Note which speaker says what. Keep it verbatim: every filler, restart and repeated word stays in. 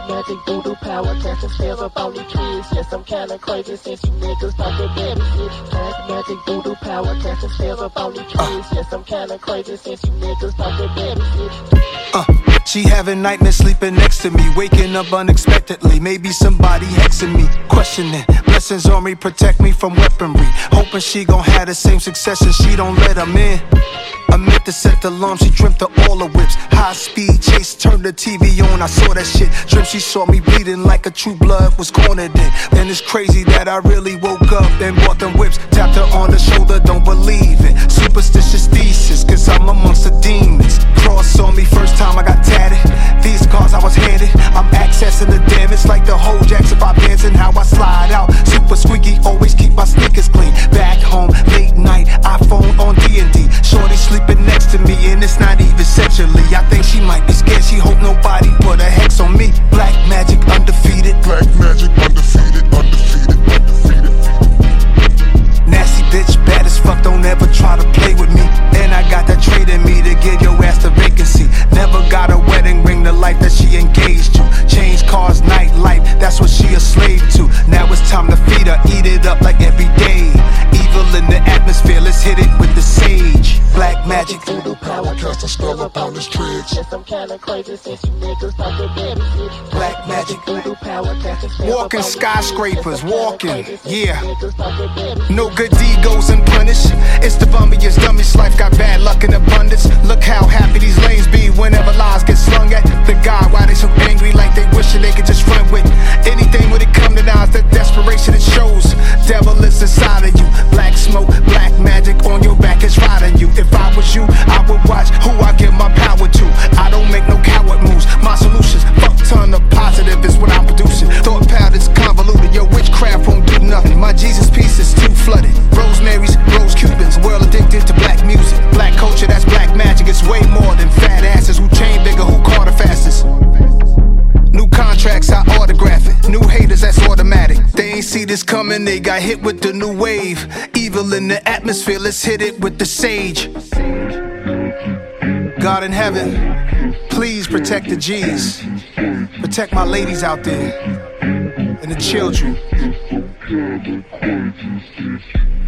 Speaker 1: magic voodoo power, casting spells up on these kids. Yes, I'm kinda crazy since you niggas talk that daddy shit. Black magic voodoo power, casting spells up on these kids. Yes, I'm kinda crazy since you niggas talk that daddy shit.
Speaker 2: Uh. She having nightmares sleeping next to me, waking up unexpectedly. Maybe somebody hexing me, questioning. Blessings on me, protect me from weaponry. Hoping she gon' have the same success and she don't let them in. I meant to set the alarm, she dreamt of all the whips. High speed chase, turned the T V on, I saw that shit. Dreamt she saw me bleeding like a true blood was cornered in. Then it's crazy that I really woke up and bought them whips. Tapped her on the shoulder, don't believe it. Superstitious thesis, cause I'm amongst the demons. Cross on me, first time I got tatted. These cards I was handed, I'm accessing the damage like the whole jacks if I dance and how I slide out. Super squeaky, always keep my sneakers clean. Back home, late night, iPhone on D and D. Shorty sleeping next to me and it's not even sexually. I think she might be scared, she hope nobody put a hex on me. Black magic undefeated. Black magic undefeated, undefeated, undefeated. Nasty bitch, bad as fuck, don't ever try to play with me. And I got that trait in me to give your ass the vacancy. Never got a wedding ring, the life that she engaged to. Change cars, nightlife, that's what she a slave to. Now it's time to feed her, eat it up like every day. Evil in the atmosphere, let's hit it with the sage. Black magic voodoo power, cast a spell up on this tricks.
Speaker 1: Yes, I'm kinda crazy since you niggas talk that daddy shit.
Speaker 2: Black magic
Speaker 1: voodoo power, cast a spell up on
Speaker 2: walking
Speaker 1: these
Speaker 2: skyscrapers,
Speaker 1: kids.
Speaker 2: walking, yeah.
Speaker 1: Niggas talk that daddy shit.
Speaker 2: No good deed goes unpunished. It's the bummiest, dumbest life, got bad luck in abundance. Look how happy these lanes be whenever lies get slung at the guy. Why they so angry like they wishing they could just run with anything when it come to now? It's the desperation it shows. Devil is inside of you. Black smoke, black magic on your back is riding you. If I was you, I would watch who I give my power to. I don't make no coward moves. My solutions, fuck ton of positive is what I'm producing. Thought patterns convoluted, your witchcraft won't do nothing. My Jesus piece is too flooded. Rosemary's, rose Cubans, world addicted to black music. Black culture, that's black magic. It's way more than fat asses who chain bigger, who caught the fastest. New contracts, I autograph it. New haters, that's automatic. They ain't see this coming, they got hit with the new wave. Evil in the atmosphere, let's hit it with the sage. God in heaven, please protect the G's. Protect my ladies out there and the children.